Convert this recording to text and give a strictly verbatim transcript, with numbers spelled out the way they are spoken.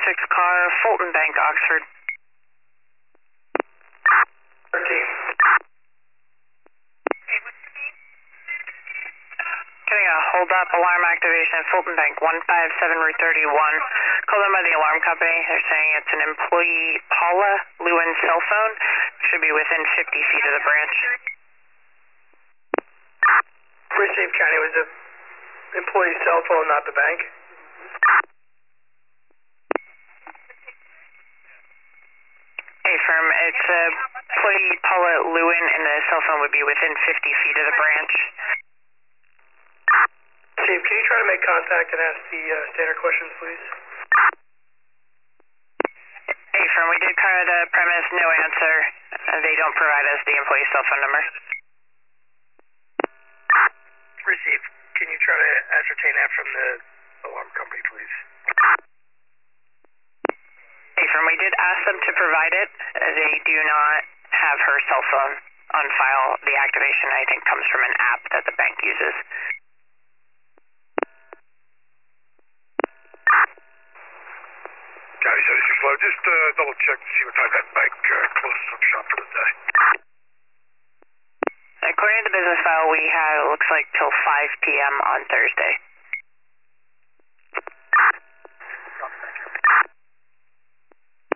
six car, Fulton Bank, Oxford. thirteen. Getting a hold up alarm activation, Fulton Bank, one five seven Route thirty-one. Called in by the alarm company. They're saying it's an employee, Paula Lewin cell phone. Should be within fifty feet of the branch. Receive, County, was the employee's cell phone, not the bank? Hey, firm, it's uh, employee Paula Lewin, and the cell phone would be within fifty feet of the branch. Chief, can you try to make contact and ask the uh, standard questions, please? Hey, firm, we did cover the premise, no answer. Uh, they don't provide us the employee's cell phone number. Receive. Can you try to ascertain that from the alarm company, please? Hey, firm, we did ask them to provide it. Uh, they do not have her cell phone on file. The activation, I think, comes from an app that the bank uses. County seventy-six Low, just uh, double check to see what time that bank uh, closes up shop for the day. According to the business file we have, it looks like till five p m on Thursday.